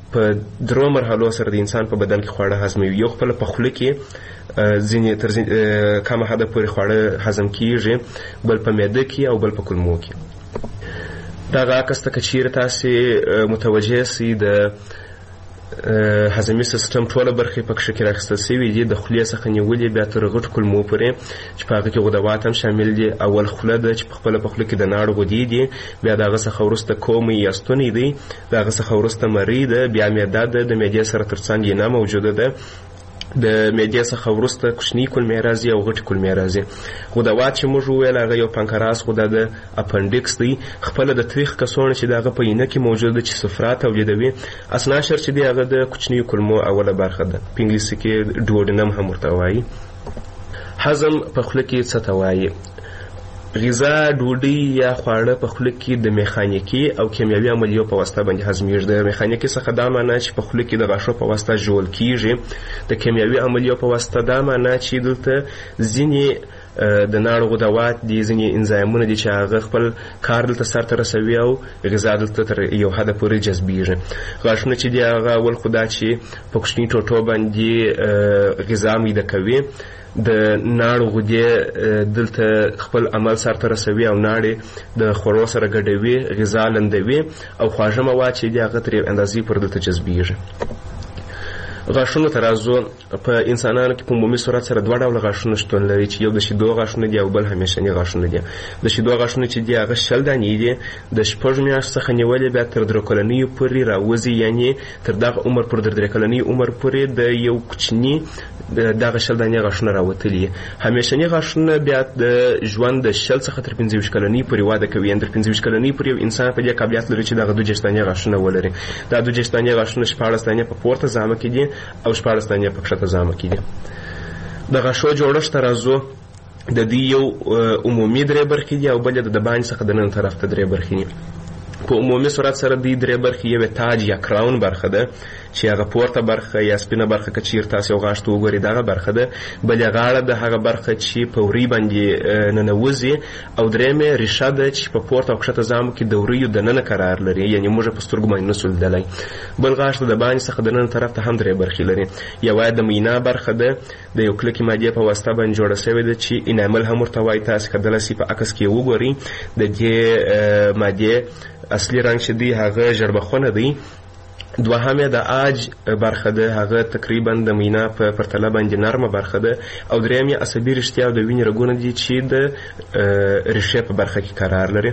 په درو مرحلو سره د انسان په بدن کې خواړه هضموي. یو خپله په خوله کې ځینې تر کمه حده پورې خواړه هضم کیږي، بل په معده کې او بل په کولمو کې. دغه عکس ته که چیرې تاسې متوجه سئ د هضمي سیستم ټوله برخې په کښې کې راخیستل سوي دي، د خولې څخه نیولې بیا تر غټ کولمو پورې چې په هغه کې غدوات هم شامل دي. اول خوله ده چې په خپله په خوله کې د ناړو غدې دي، بیا د هغه څخه وروسته کومې یا ستونی دی، د هغه څخه وروسته مرۍ ده، بیا معده ده، د معدې سره تر څنګ ینه موجوده ده، د معدې څخه وروسته کوچني کولمې راځي او غټې کولمې راځي. غدوات چې موږ وویل هغه یو پانکراس غده ده، اپنډکس دی، خپله د تریخ کڅوړه چې د هغه په ینه کې موجوده ده چې صفرا تولیدوي. اسناشر چې دی هغه د کوچنیو کولمو اوله برخه ده، په انګلیسي کې ډوډینم هم ورته وایي. هضم په خوله کې څه ته وایي؟ غذا ډوډۍ یا خواړه په خوله کې د میخانیکي او کیمیاوي عملیو په واسطه باندې هضمیږي. د میخانیکي څخه دا معنا چې په خوله کې د غاښو په واسطه ژوول کیږي، د کیمیاوي عملیو په واسطه دا معنا چې دلته ځینې د ناړو غدوات دي، ځینې انزایمونه دي چې هغه خپل کار دلته سرته رسوي او غذا دلته تر یو حده پورې جذبیږي. غاښونه چې دي هغه اول خو دا چې په کوچني ټوټو باندې غذا میده کوي، د ناړو غدې دلته خپل عمل سرته رسوي او ناړې د خوړو سره ګډوي، غذا لندوي او خواږه مواد چې دي هغه تر یو اندازې پورې دلته جذبیږي. غاښونو ته راځو. په انسانانو کې په عمومي صورت سره دوه ډوله غاښونه شتون لري چې یو د شیدو غاښونه دي او بل همیشني غاښونه دي. د شیدو غاښونه چې دي هغه 20 دانې دي، د 6 میاشتو څخه نیولې بیا تر 3 کلنیو پورې راوځي، یعنې تر دغه عمر پورې تر 3 کلنۍ عمر پورې د یو کوچني دغه 20 دانې غاښونه راوتلي. همیشني غاښونه بیا د ژوند د 20 څخه تر 25 کلنۍ پورې واده کوي، یعنې تر 25 کلنۍ پورې یو انسان په دې قابلیت لري چې دغه 22 دانې غاښونه ولري. دا 22 دانې غاښونه 14 دانې په پورته زامه کې دي او 14 دانې په کښته زامه کې دي. د غاښو جوړښت ته راځو. د دې یو عمومي 3 برخې دي او بل د باندې څخه د نن طرف ته 3 برخې دي. په عمومي صورت سره دې 3 برخې یو تاج یا کراون برخه ده چې هغه پورته برخه یا سپینه برخه که چیرته تاسو غاښ ته وګورئ دغه برخه ده، بلې غاړه د هغه برخه چې په وری باندې ننوځي، او درېمې ریشه ده چې په پورته او کښته زامو کې د وریو دننه قرار لري، یعنې موږ په سترګو باندې نسو لیدلی. بل غاښ د باندې څخه د نن طرف ته هم 3 برخې لري. یوه د مینا برخه ده، د یو کلکې مادې په واسطه باندې جوړه شوې ده چې انامل هم ورته وایي. تاسو کدلی سئ په عکس کې وګورئ د دې مادې اصلي رنګ چې دی هغه ژړبخونه دی. دوهمه د آج برخه ده، هغه تقریبا د مینا په پرتله باندې نرمه برخه ده. او درېیمه عصبي رشتیا او د وینې رګونه دي چې د ریښې په برخه کې قرار لري.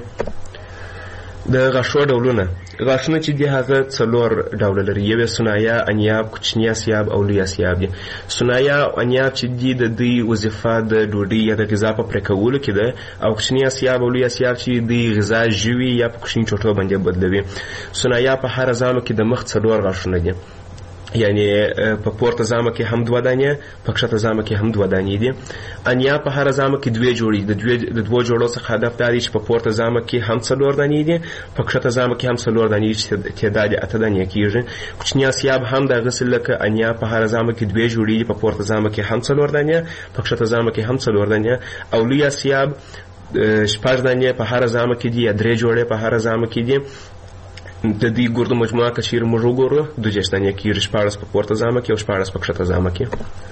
د غاښو ډولونه. غاښونه چې دي هغه 4 ډوله لري. یو سنایا، انیاب، کوچني اسیاب او لوی اسیاب دي. سنایا او انیاب چې دي د دوی وظیفه د ډوډۍ یا د غذا په پرې کولو کې ده، او کوچني اسیاب او لوی اسیاب چې د غذا ژوي یا په کوچني ټوټو باندې بدلوي. سنایا په هر زامو کې د مخ 4 غاښونه دي، یعنی په پورته زامه کې هم 2 دانې، په کښته زامه کې هم 2 دانې دي. انیا په هر زامه کې 2 جوړې، د 2 جوړو څخه هدف دا دی چې په پورته زامه کې هم 4 دانې دي، په کښته زامه کې هم 4 دانې چې تعداد 8 دانې کیږي. کوچني اسیاب هم د غسل لکه انیا په هر زامه کې 2 جوړې، په پورته زامه کې هم 4 دانې، په کښته زامه کې هم 4 دانې. او لوی اسیاب 6 دانې په هر زامه کې دي یا 3 جوړې په هر زامه کې دي. د دې ګردو مجموعه که چیرې موږ وګورو 2 دانې کېږي، 14 په پورته زامه کې او 14 په کښته زامه کې.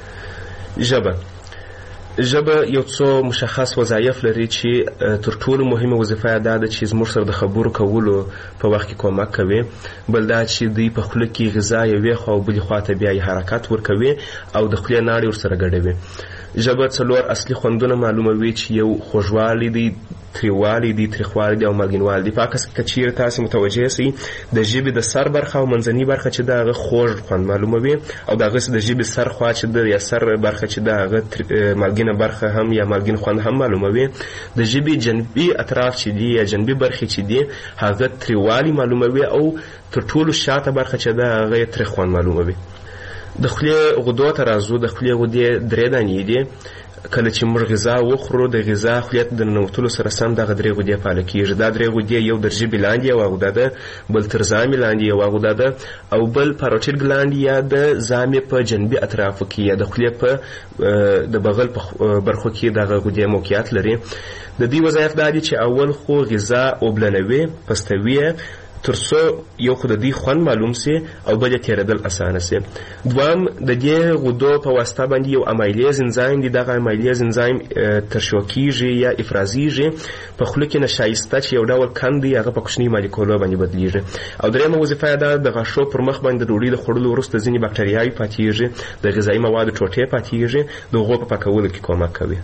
ژبه یو څو مشخص وظایف لري چې تر ټولو مهمه وظیفه یې دا ده چې زموږ سره د خبرو کولو په وخت کې کومک کوي. بل دا چې دوی په خوله کې غذا یوې خوا او بلې خوا ته بیا یې حرکت ورکوي او د خولې ناړې ورسره ګډوي. ژبه 4 اصلي خوندونه معلوموي چې یو خوږوالی دی، تریوالی دی، تریخوالی دی او مالګینوالی دی. په عکس کې که چیرې تاسې متوجه سئ د ژبې د سر برخه او منځنۍ برخه چې ده هغه خوږ خوند معلوموي، او د هغسې د ژبې سر خوا چې ده یا سر برخه چې ده هغه مالګینه برخه هم یا مالګین خوند هم معلوموي. د ژبې جنبي اطراف چې دي یا جنبي برخې چې دي هغه تریوالی معلوموي، او تر ټولو شاته برخه چې ده هغه یې تریخ خوند معلوموي. د خولې غدو ته راځو. د خولې غدې 3 دانې دي. کله چې موږ غذا وخورو د غذا خولې ته د ننوتلو سره سم دغه 3 غدې فعاله کېږي. دا 3 غدې یو د ژبې لاندې یوه غده ده، بل تر زامې لاندې یوه غده ده، او بل پاروټیډ ګلاند یا د زامې په جنبي اطرافو کې یا د خولې په د بغل په برخو کې دغه غدې موقعیت لري. د دې وظایف دا دي چې اول خو غذا اوبلنوي، پستوي، ترڅو یو خو د دې خوند معلوم سي او بل یې تېرېدل اسانه سي. دوام د دې غدو په واسطه باندې یو امایلیز انزایم دی. دغه امایلیز انزایم ترشح کیږي یا افرازیږي په خوله کې نشایسته چې یو ډول کند دی هغه په کوچني مالیکولو باندې بدلیږي. او درېیمه وظیفه یې ده د غاښو پر مخ باندې د ډوډۍ د خوړلو وروسته ځینې بکټریاوې پاتېږي، د غذایي موادو ټوټې پاتېږي، د هغو په پاکولو کې کومک کوي.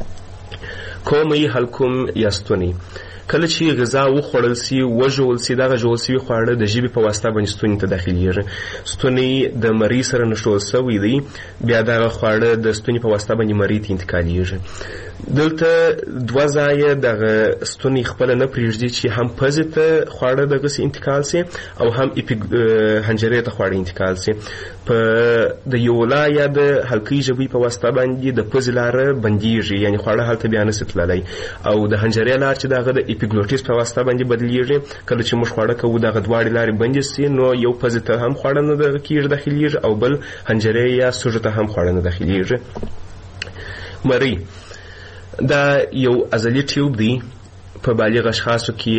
کومې حلقوم یا ستونی کله چې غذا وخوړل سي وژول سي دغه ژول سوي خواړه د ژبې په واسطه باندې ستوني ته داخليږي. ستونی د مرۍ سره نښلول سوی دی، بیا دغه خواړه د ستوني په واسطه باندې مرۍ ته انتقالېږي. دلته دوه ځایه دغه ستونی خپله نه پرېږدي چې هم پزې ته خواړه دغسې انتقال سي او هم حنجرې ته خواړه انتقال سي. په د یولا یا د حلقې ژبې په واسطه باندې د پزې لاره بندېږي، یعنې خواړه هلته بیا نسي تللی، او د حنجرې لار چې دغه د اپیګلوټیس په واسطه باندې بدلیږي. کله چې موږ خواړه کوو دغه دواړې لارې بندې سي نو یو پزې ته هم خواړه نه دغه کېږي داخلېږي او بل حنجرې یا سوژه ته هم خواړه نه داخلېږي. مرۍ دا یو عضلي ټیوب دی، په بالغ اشخاصو کې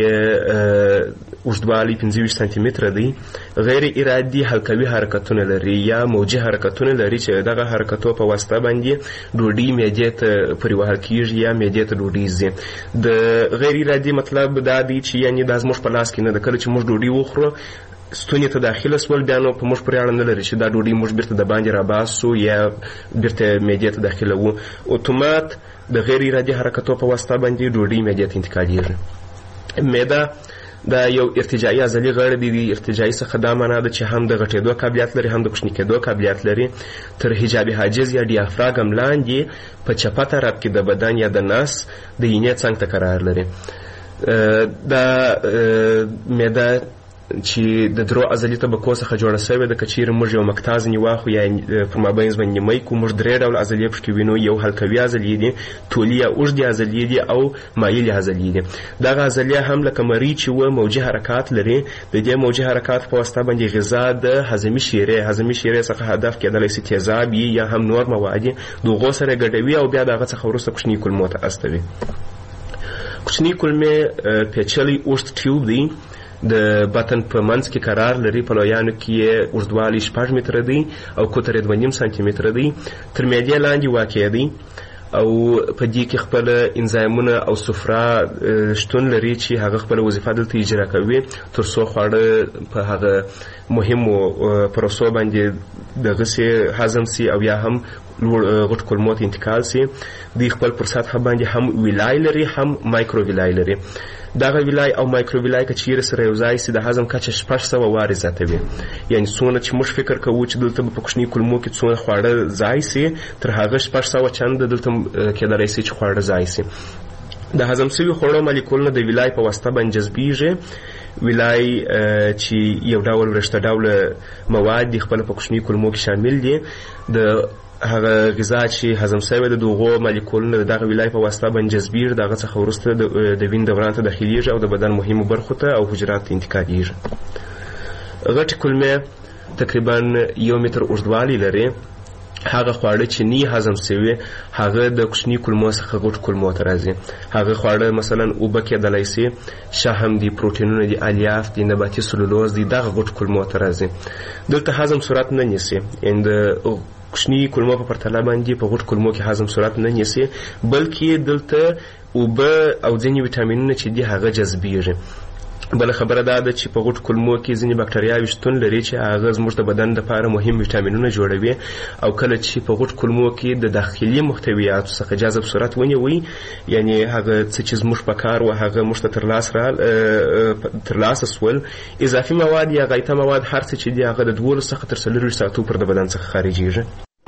اوږدوالی 25 سانتي متره دی. غیر ارادي حلقوي حرکتونه لري یا موجي حرکتونه لري چې دغه حرکتو په واسطه باندې ډوډۍ معدې ته پرې وهل کېږي یا معدې ته ډوډۍ ځي. د غیر ارادي مطلب دا دی چې یعنې دا زموږ په لاس کې نه ده. کله چې موږ ډوډۍ وخورو ستوني ته داخله سول بیا نو په موږ پورې اړه نه لري چې دا ډوډۍ موږ بیرته د باندې راباسو یا بیرته معدې ته داخله وو. اتومات د غیر ارادي حرکتو په واسطه باندې ډوډۍ معدې ته انتقالېږي. معده دا یو ارتجاعي عضلي غړی دی. ارتجاعي څخه دا معنا ده چې هم د غټېدو قابلیت لري هم د کوچني کېدو قابلیت لري. تر حجاب حاجز یا ډیافراګم لاندې په چپه طرف کې د بدن یا د نس د اینې څنګ ته قرار لري. دا معده چې د درو عضلي طبقو څخه جوړه سوې ده. که چیرې موږ یو مکتا ځینې واخلو یا پر مابینځ باندې نیمۍ کړو موږ درې ډوله عضلې پکې وینو. یو حلقوي عضلې دي، طولي یا اوږدې عضلې دي او مایلې عضلې دي. دغه عضلې هم لکه مرۍ چې وه موجي حرکات لري. د دې موجي حرکاتو په واسطه باندې غذا د هضمي شیرې څخه هدف کېدلی سي تیزاب یا هم نور مواد د هغو سره ګډوي او بیا د هغه څخه وروسته کوچني کولمو ته استوي. کوچني کولمې پیچلی اوږد ټیوب دی، د بطن په منځ کې قرار لري. په لویانو کې اوږدوالی 6 متره دی او قطر 2.5 سانتي متره دی. تر معدې لاندې واقع دی او په دې کې خپل انزایمونه او صفرا شتون لري چې هغه خپل وظیفه دلته اجرا کوي تر څو خواړه په هغه مهمو پروسو باندې دغسې هضم سي او یا هم غټ کولمو ته انتقال سي. دوی خپل پر سطحه باندې هم ویلای لري هم مایکرو ویلای لري. دغه ویلای او مایکرو ویلای که چیرې سره یو ځای سي د هضم کچه 600 وارې زیاتوي. یعنې څونه چې موږ فکر کوو چې دلته به په کوچني کولمو کې څونه خواړه ځای سي تر هغه 600 چنده دلته کېدلی سي چې خواړه ځای سي. د هضم سوي خوړو مالیکولونه د ویلای په واسطه باندې جذبیږي. ویلای چې یو ډول ورشته ډوله مواد دي خپله په کوچني کولمو کې شامل دي. د هغه غذا چې هضم سوی د دغو مالیکولونه د دغه ویلای په واسطه باندې جذبیږي. د هغه څخه وروسته د وین دوران ته داخلیږي او د بدن مهمو برخو ته او حجراتو ته انتقالېږي. غټې کولمې تقریبا 1 متر اوږدوالی لري. هغه خواړه چې نه هضم سوي هغه د کوچني کولمو څخه غټ کولمو ته راځي. هغه خواړه مثلا اوبه کېدلی سي، شحم دي، پروټینونه دي، الیاف دي، نباتي سلولوز دي، دغه غټ کولمو ته راځي. دلته هضم صورت نه نیسي. یعنې د کوچني کولمو په پرتله باندې په غټ کولمو کې هضم صورت نه نیسي، بلکې دلته اوبه او ځینې ویټامینونه چې دي هغه جذبیږي. بله خبره دا ده چې په غټ کولمو کې ځینې بکټریاوې شتون لري چې هغه زموږ د بدن دپاره مهم ویټامینونه جوړوي. او کله چې په غټ کولمو کې د داخلي محتویاتو څخه جذب صورت ونیوي، یعنې هغه څه چې زموږ په کار و هغه موږ ته ترلاسه سول، اضافي مواد یا غایطه مواد هر څه چې دي هغه د 12 څخه تر 24 ساعتو پر د بدن څخه خارجېږي.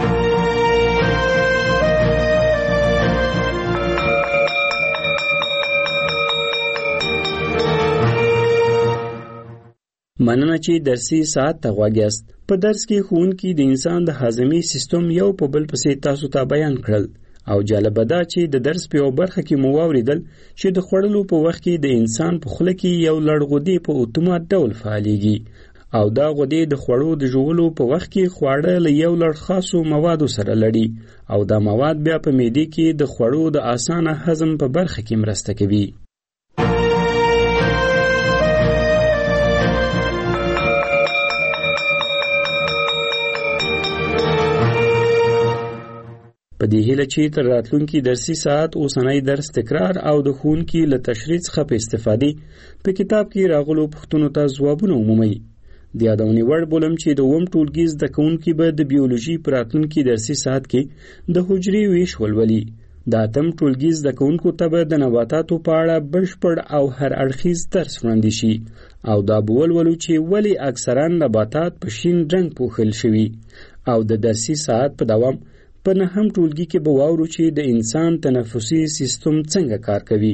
مننه چې درسي ساعت ته غوږ یاست. په درس کې ښوونکي د انسان د هاضمي سیستم یو په بل پسې تاسو ته بیان کړل او جالبه ده چې د درس په یو برخه کې مو واوریدل چې د خوړلو په وخت کې د انسان په خوله کې یو لړ غدې په اتومات ډول فعالېږي او دا غدې د خوړو د ژوولو په وخت کې خواړه له یو لړ خاصو موادو سره لړي او دا مواد بیا په معدې کې د خوړو د اسانه هضم په برخه کې مرسته کوي. په دې هیله چې تر راتلونکي درسي ساعت اوسنی درس تکرار او د ښوونکي له تشریح څخه په استفادې په کتاب کې راغلو پوښتنو ته ځوابونه ومومئ. د یادونې وړ بولم چې د اووم ټولګي زده کوونکي به د بیولوژي په راتلونکي درسي ساعت کې د حجرې ویش ولولي. د اتم ټولګي زده کوونکو ته به د نباتاتو په اړه بشپړ او هر اړخیز درس وړاندې شي او دا به ولولو چې ولې اکثرا نباتات په شین رنګ پوښل شوي. او د درسي ساعت په دوام په نهم ټولګي کې به واورو چې د انسان تنفسي سیستم څنګه کار کوي.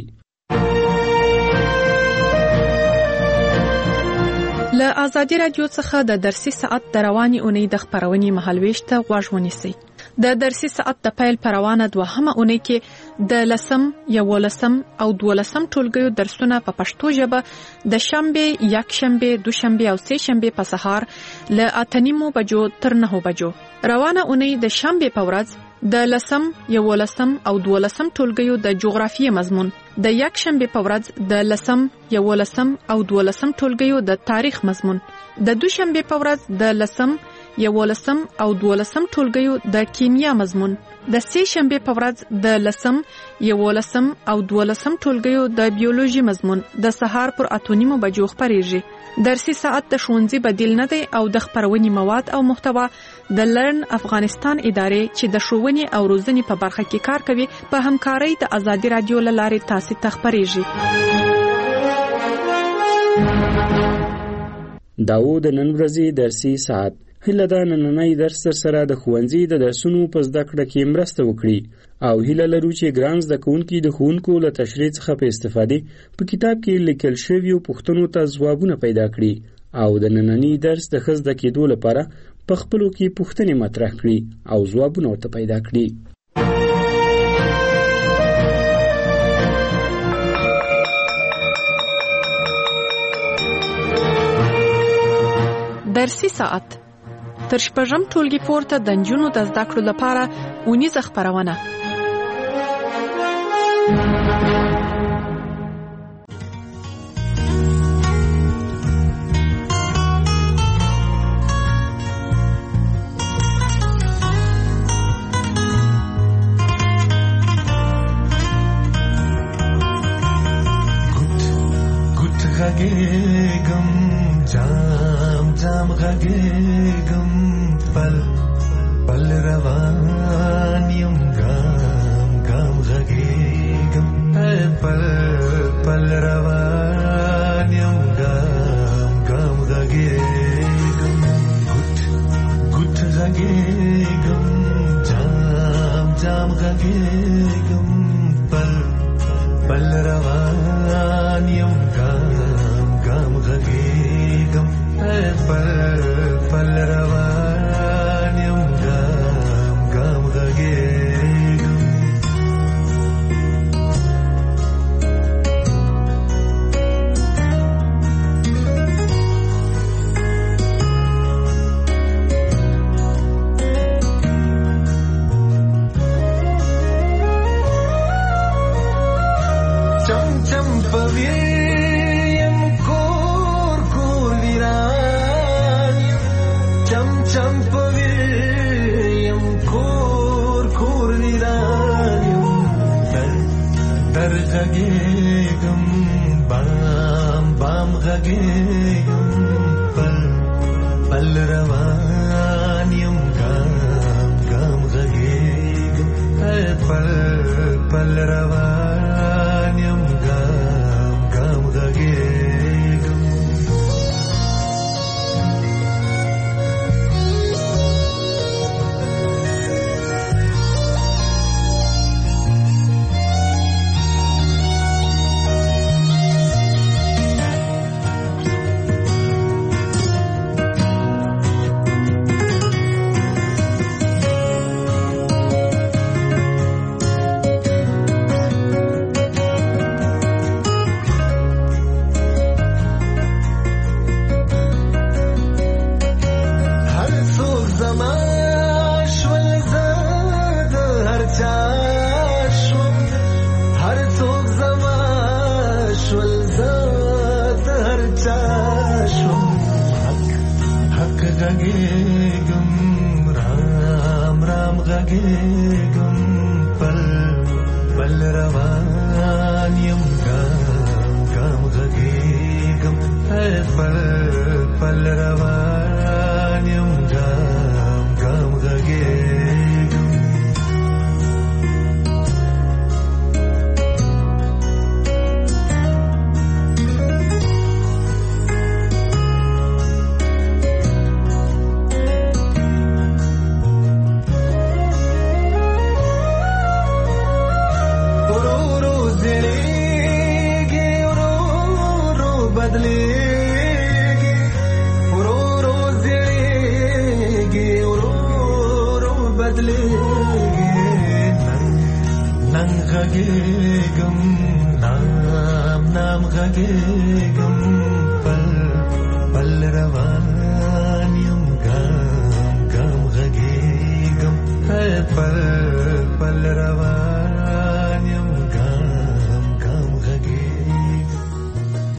له آزادي رادیو څخه د درسي ساعت د رواني اونۍ د خپرونې مهالويش ته غوږ ونیسئ. د درسي ساعت د پیل پروانه دوهمه اونۍ کې د 10 11 او 12 ټولګیو درسونه په پښتو ژبه د شنبه، یکشنبه، دوشنبه او سه شنبه په سهار له 8:30 بجو تر 9 بجو. روانه اونۍ د شنبه په ورځ د 10 11 او 12 ټولګیو د جغرافیې مضمون، د یکشنبه په ورځ د 10 11 او 12 ټولګیو د تاریخ مضمون، د دوشنبه په ورځ د 10 11 او 12 ټولګیو د کیمیا مضمون، د سه شنبه په ورځ د 10 11 او 12 ټولګیو د بیولوژي مضمون د سهار پر 8:30 بجو خپریږي. درسي ساعت د ښوونځي بدیل نه دی او د خپرونې مواد او محتوا د لرن افغانستان ادارې چې د ښوونې او روزنې په برخه کې کار کوي په همکارۍ د آزادي رادیو له لارې تاسو ته خپریږي. داو د نن ورځې درسي ساعت هیله ده نننی درس سره د ښوونځي د درسونو په زده کړه کې مرسته وکړي او هیله لرو چې ګران زده کوونکي د ښوونکو له تشریح څخه په استفادې په کتاب کې لیکل شویو پوښتنو ته ځوابونه پیدا کړي او د نننی درس د ښه زده کېدو لپاره په خپلو کې پوښتنې مطرح کړي او ځوابونه ورته پیدا کړي. درسي ساعت تر شپږم ټولګي پورته د نجونو د زده کړو لپاره اونیزه خپرونه. غږېږم جام جام غږېږم پل پل روان یم ګام ګام غږېږم پل پل روان یم ګام ګام غږېږم ګوت ګوت غږېږم جام جام غږېږم پل پل روان یم ګام غږېږم پل پل روان یم ګام ګام غږېږم. چم چم پوي غږېږم بام بام غږېږم پل پل روان یم ګام ګام غږېږم پل پل روان یم ګام ګام غږېږم. غږېږم رام رام غږېږم پل پل روان یم ګام ګام غږېږم پل پل روان یم ګام ګام غږېږم غږېږم نام نام غږېږم پل پل روان یم ګام ګام غږېږم پل پل روان